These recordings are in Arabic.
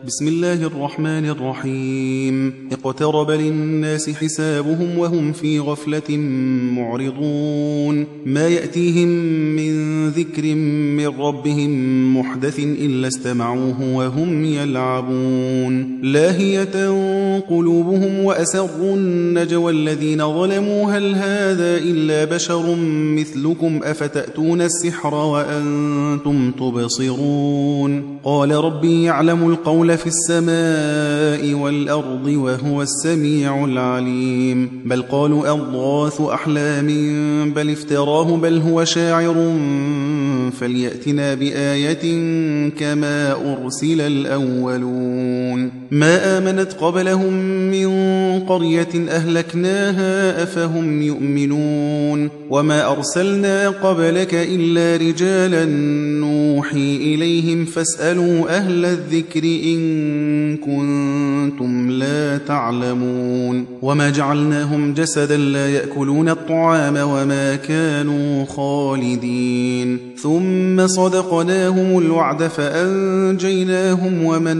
بسم الله الرحمن الرحيم. اقترب للناس حسابهم وهم في غفلة معرضون. ما يأتيهم من ذكر من ربهم محدث إلا استمعوه وهم يلعبون. لاهية قلوبهم وأسروا النجوى الذين ظلموا هل هذا إلا بشر مثلكم أفتأتون السحر وأنتم تبصرون. قال ربي يعلم القول في السماء والأرض وهو السميع العليم. بل قالوا أضغاث أحلام بل افتراه بل هو شاعر فليأتنا بآية كما أرسل الأولون. ما آمنت قبلهم من قرية أهلكناها أفهم يؤمنون. وما أرسلنا قبلك إلا رجالا نوحي إليهم فاسألوا أهل الذكر إن كنتم لا تعلمون. وما جعلناهم جسدا لا يأكلون الطعام وما كانوا خالدين. ثم صدقناهم الوعد فأنجيناهم ومن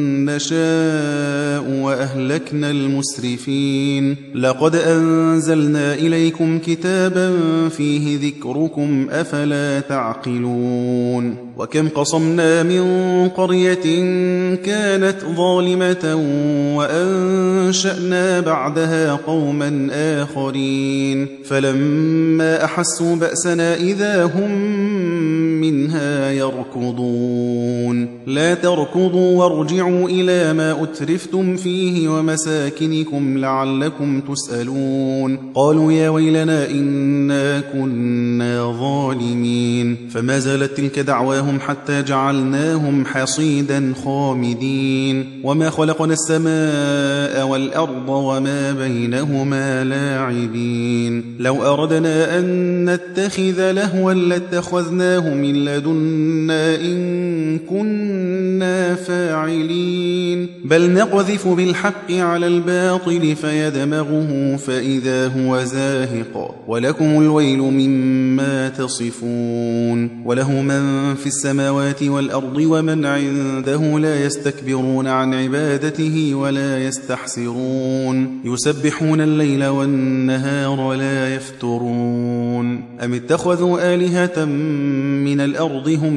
نشاء وأهلكنا المسرفين. لقد أنزلنا إليكم كتابا فيه ذكركم أفلا تعقلون. وكم قصمنا من قرية كانت ظالمة وأنشأنا بعدها قوما آخرين فلما أحسوا بأسنا إذا هم منها يركضون. لا تركضوا وارجعوا إلى ما أترفتم فيه ومساكنكم لعلكم تسألون. قالوا يا ويلنا إنا كنا ظالمين. فما زالت تلك دعواهم حتى جعلناهم حصيدا خامدين. وما خلقنا السماء والأرض وما بينهما لاعبين. لو أردنا أن نتخذ لهوا لاتخذناه من لدنا إن كنا فاعلين. بل نقذف بالحق على الباطل فيدمغه فإذا هو زاهق ولكم الويل مما تصفون. وله من في السماوات والأرض ومن عنده لا يستكبرون عن عبادته ولا يستحسرون. يسبحون الليل والنهار لا يفترون. أم اتخذوا آلهة من الأرض هم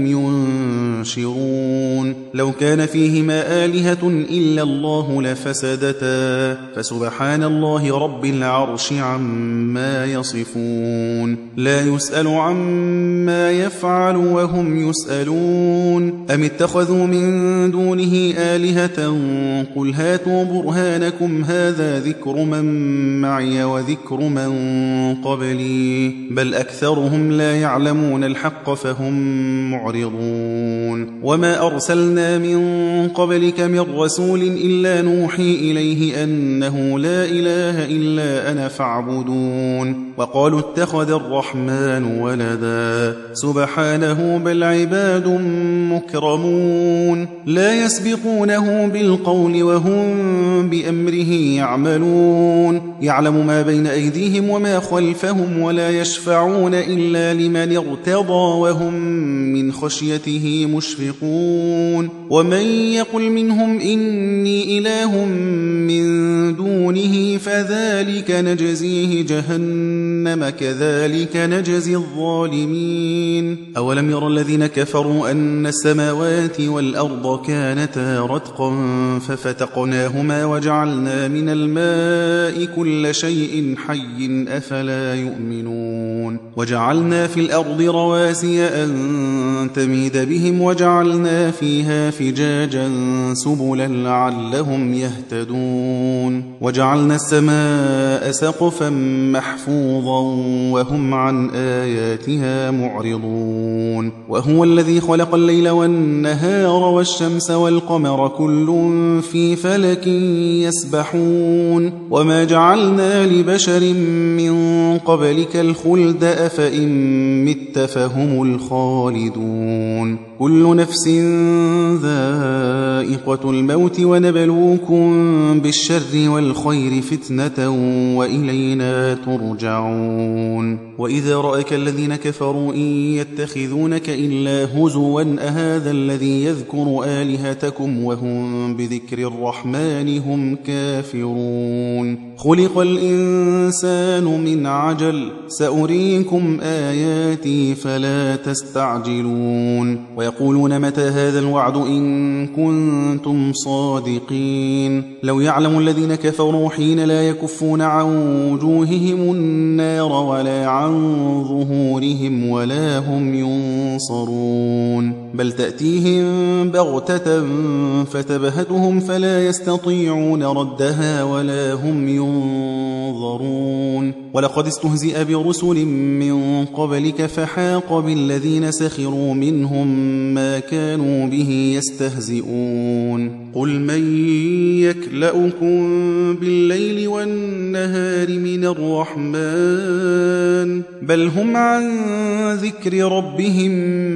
ينشرون. لو كان فيهما آلهة إلا الله لفسدتا فسبحان الله رب العرش عما يصفون. لا يسأل عما يفعل وهم يسألون. أم اتخذوا من دونه آلهة قل هاتوا برهانكم هذا ذكر من معي وذكر من قبلي بل أكثرهم لا يعلمون الحق فهم معرضون. وما أرسلنا من قبلك من رسول إلا نوحي إليه أنه لا إله إلا أنا فاعبدون. وقالوا اتخذ الرحمن ولدا سبحانه بل عباد مكرمون. لا يسبقونه بالقول وهم بأمره يعملون. يعلم ما بين أيديهم وما خلفهم ولا يشفعون إلا لمن ارتضى وهم من خشيته مشفقون. ومن يقل منهم إني إله من دونه فذلك نجزيه جهنم كذلك نجزي الظالمين. أولم ير الذين كفروا أن السماوات والأرض كانتا رتقا ففتقناهما وجعلنا من الماء كل شيء حي أفلا يؤمنون. وجعلنا في الأرض رواسي أن تميد بهم وجعلنا فيها فجاجا سبلا لعلهم يهتدون. وجعلنا السماء سقفا محفوظا وهم عن آياتها معرضون. وهو الذي خلق الليل والنهار والشمس والقمر كل في فلك يسبحون. وما جعلنا لبشر من قبلك الخلد أفإن مت فهم الخالدون. كل نفس ذائقة الموت ونبلوكم بالشر والخير فتنة وإلينا ترجعون وإذا رأك الذين كفروا إن يتخذونك إلا هزوا أهذا الذي يذكر آلهتكم وهم بذكر الرحمن هم كافرون خلق الإنسان من عجل سأريكم آياتي فلا تستعجلون ويقولون متى هذا الوعد إن كنتم صادقين لو يعلم الذين كفروا حين لا يكفون عن وجوههم النار ولا عن ظهورهم ولا هم ينصرون بل تأتيهم بغتة فتبهتهم فلا يستطيعون ردها ولا هم ينظرون ولقد استهزئ برسل من قبلك فحاق بالذين سخروا منهم ما كانوا به يستهزئون قل من يكلؤكم بالليل والنهار من الرحمن بل هم عن ذكر ربهم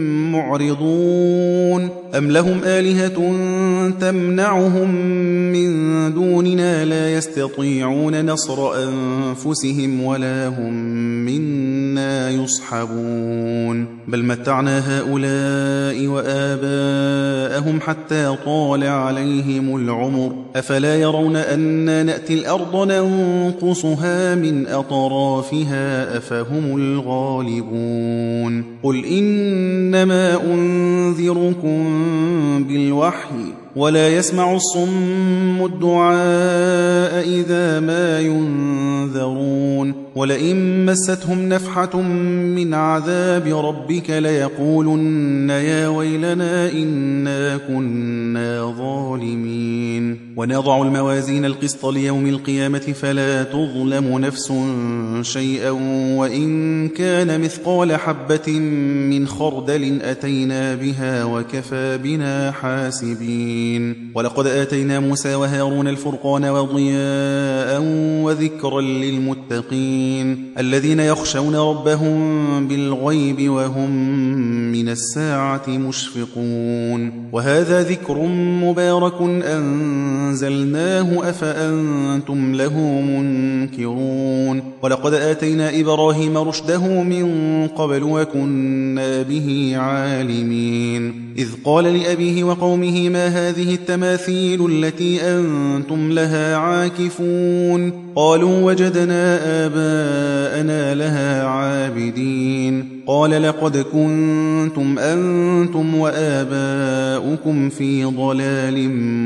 معرضون أم لهم آلهة تمنعهم من دوننا لا يستطيعون نصر أنفسهم ولا هم منا يصحبون بل متعنا هؤلاء وآباءهم حتى طال عليهم العمر أفلا يرون أنا نأتي الأرض ننقصها من أطرافها أفهم الغالبون قل إنما أنذركم بالوحي ولا يسمع الصم الدعاء إذا ما ينذرون ولئن مستهم نفحة من عذاب ربك ليقولن يا ويلنا إنا كنا ظالمين ونضع الموازين القسط ليوم القيامة فلا تظلم نفس شيئا وإن كان مثقال حبة من خردل أتينا بها وكفى بنا حاسبين ولقد آتينا موسى وهارون الفرقان وضياء وذكرا للمتقين الذين يخشون ربهم بالغيب وهم من الساعة مشفقون وهذا ذكر مبارك أنزلناه أفأنتم له منكرون ولقد آتينا إبراهيم رشده من قبل وكنا به عالمين إذ قال لأبيه وقومه ما هذه التماثيل التي أنتم لها عاكفون قالوا وجدنا آباءنا لها عابدين قال لقد كنتم أنتم وآباؤكم في ضلال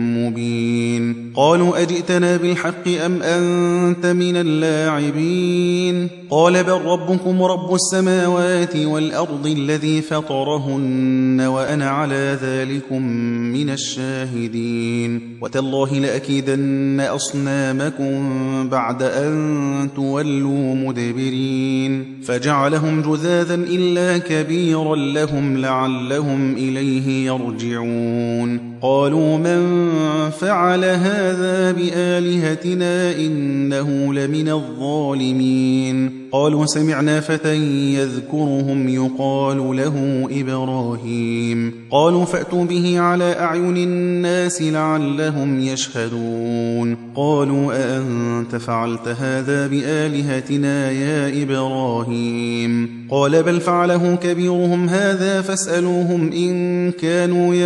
مبين قالوا أجئتنا بالحق أم أنت من اللاعبين قال بل ربكم رب السماوات والأرض الذي فطرهن وأنا على ذلكم من الشاهدين وتالله لأكيدن أصنامكم بعد أن تولوا مدبرين فجعلهم جذاذا إلا كبيرا لهم لعلهم إليه يرجعون قالوا من فعل هذا بآلهتنا إنه لمن الظالمين قالوا سمعنا فتى يذكرهم يقال له إبراهيم قالوا فأتوا به على أعين الناس لعلهم يشهدون قالوا أأنت فعلت هذا بآلهتنا يا إبراهيم قال بل فعله كبيرهم هذا فاسألوهم إن كانوا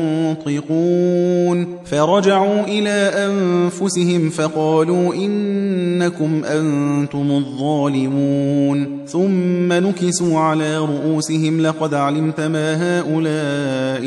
ينطقون فرجعوا إلى أنفسهم فقالوا إنكم أنتم الظالمون ثم نكسوا على رؤوسهم لقد علمت ما هؤلاء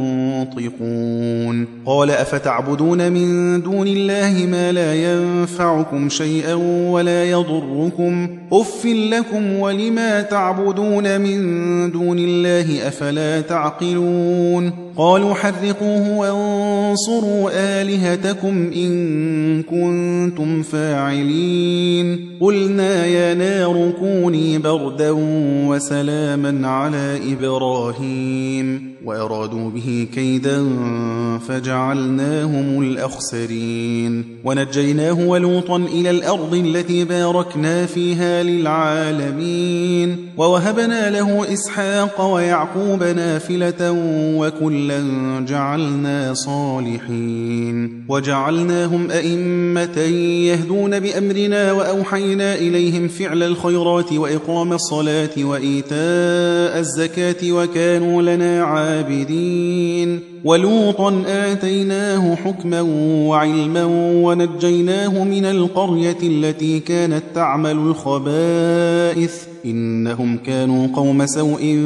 ينطقون قال أفتعبدون من دون الله ما لا ينفعكم شيئا ولا يضركم أف لكم ولما تعبدون من دون الله أفلا تعقلون قالوا حرقوه وانصروا آلهتكم إن كنتم فاعلين قلنا يا نار كوني بردا وسلاما على إبراهيم وأرادوا به كيدا فجعلناهم الأخسرين ونجيناه ولوطا إلى الأرض التي باركنا فيها للعالمين ووهبنا له إسحاق ويعقوب نافلة وكلا جعلنا صالحين وجعلناهم أئمة يهدون بأمرنا وأوحينا إليهم فعل الخيرات وإقام الصلاة وإيتاء الزكاة وكانوا لنا عابدين ولوطا آتيناه حكما وعلما ونجيناه من القرية التي كانت تعمل الخبائث إنهم كانوا قوم سوء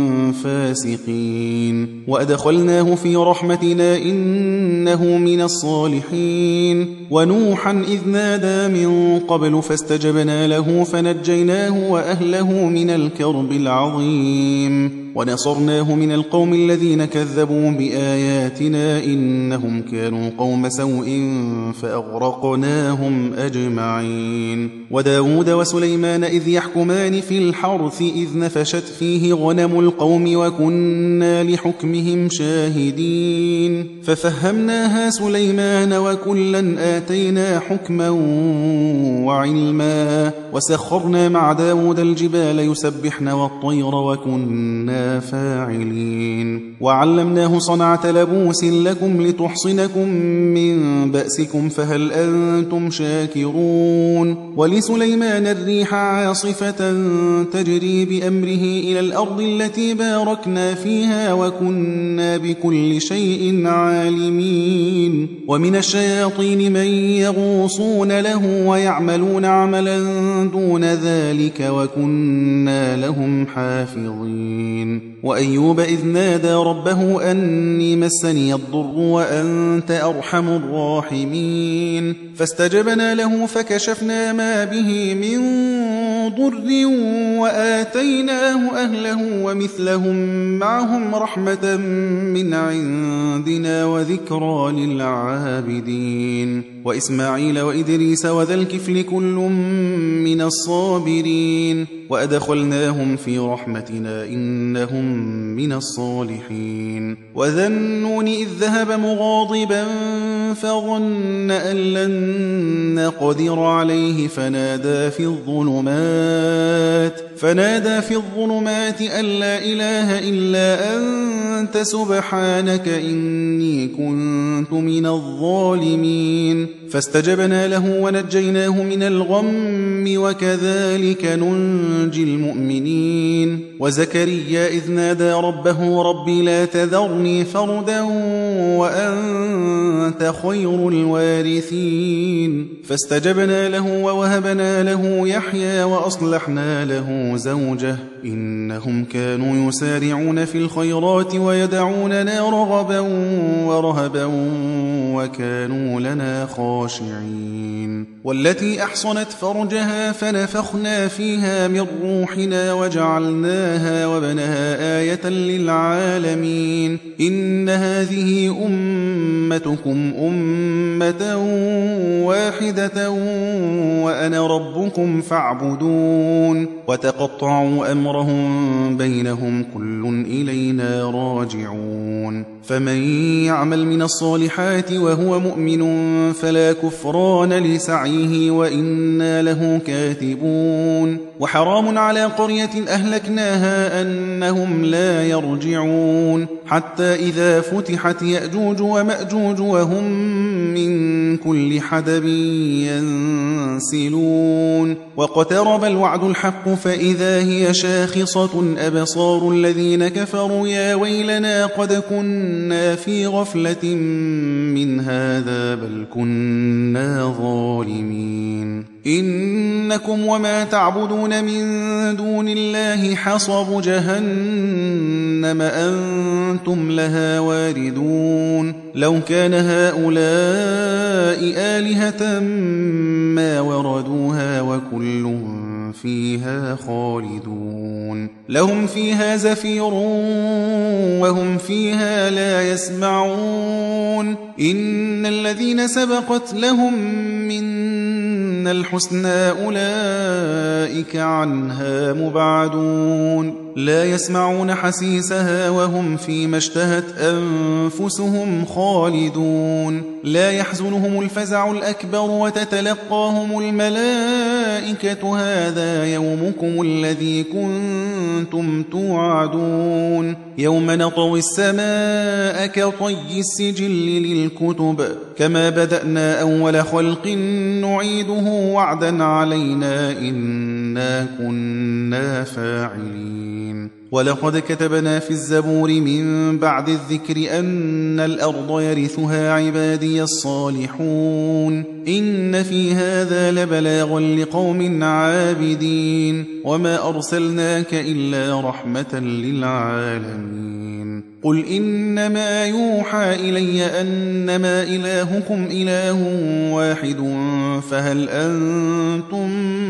فاسقين وأدخلناه في رحمتنا إنه من الصالحين ونوحا إذ نادى من قبل فاستجبنا له فنجيناه وأهله من الكرب العظيم ونصرناه من القوم الذين كذبوا بآياتنا إنهم كانوا قوم سوء فأغرقناهم أجمعين وداود وسليمان إذ يحكمان في الحرث إذ نفشت فيه غنم القوم وكنا لحكمهم شاهدين ففهمناها سليمان وكلا آتينا حكما وعلما وسخرنا مع داود الجبال يسبحن والطير وكنا فاعلين وعلمناه صنعة لبوس لكم لتحصنكم من بأسكم فهل أنتم شاكرون ولسليمان الريح عاصفة تجري بأمره إلى الأرض التي باركنا فيها وكنا بكل شيء عالمين ومن الشياطين من يغوصون له ويعملون عملا دون ذلك وكنا لهم حافظين وأيوب إذ نادى ربه أني مسني الضر وأنت أرحم الراحمين فاستجبنا له فكشفنا ما به من ضر وآتيناه أهله ومثلهم معهم رحمة من عندنا وذكرى للعابدين وإسماعيل وإدريس وذا الكفل كل من الصابرين وأدخلناهم في رحمتنا إنهم من الصالحين وذا النون إذ ذهب مغاضبا فظن أن لن نقدر عليه فنادى في الظلمات أن لا إله إلا أنت سبحانك إني كنت من الظالمين فاستجبنا له ونجيناه من الغم وكذلك ننجي المؤمنين وزكريا إذ نادى ربه رب لا تذرني فردا وأنت خير الوارثين فاستجبنا له ووهبنا له يحيى وأصلحنا له زوجه إنهم كانوا يسارعون في الخيرات ويدعوننا رغبا ورهبا وكانوا لنا خاشعين والتي أحصنت فرجها فنفخنا فيها من روحنا وجعلناها وبنها آية للعالمين إن هذه أمتكم أمة واحدة وأنا ربكم فاعبدون وتقطعوا أمرهم بينهم كل إلينا راجعون فمن يعمل من الصالحات وهو مؤمن فلا كفران لسعيه وإنا له كاتبون وحرام على قرية أهلكناها أنهم لا يرجعون حتى إذا فتحت يأجوج ومأجوج وهم من كل حدب ينسلون واقترب الوعد الحق فإذا هي شاخصة أبصار الذين كفروا يا ويلنا قد كنا في غفلة من هذا بل كنا ظالمين إنكم وما تعبدون من دون الله حصب جهنم أنتم لها واردون لو كان هؤلاء آلهة ما وردوها وكل فيها خالدون لهم فيها زفير وهم فيها لا يسمعون إن الذين سبقت لهم من الحسنى أولئك عنها مبعدون لا يسمعون حسيسها وهم فيما اشتهت أنفسهم خالدون لا يحزنهم الفزع الأكبر وتتلقاهم الملائكة هذا يومكم الذي كنتم توعدون يوم نطوي السماء كطي السجل للكتب كما بدأنا أول خلق نعيده وعدا علينا إنا كنا فاعلين ولقد كتبنا في الزبور من بعد الذكر أن الأرض يرثها عبادي الصالحون إن في هذا لبلاغا لقوم عابدين وما أرسلناك إلا رحمة للعالمين قل إنما يوحى إلي أنما إلهكم إله واحد فهل أنتم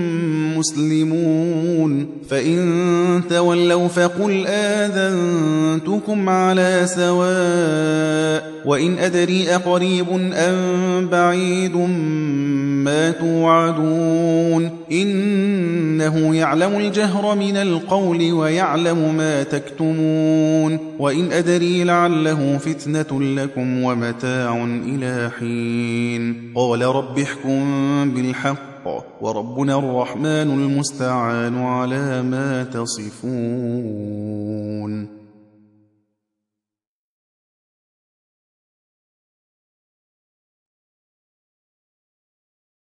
مسلمون فإن تولوا فقل آذنتكم على سواء وإن أدري أقريب أم بعيد ما توعدون إنه يعلم الجهر من القول ويعلم ما تكتمون وإن أدري لعله فتنة لكم ومتاع إلى حين قال رب احكم بالحق وربنا الرحمن المستعان على ما تصفون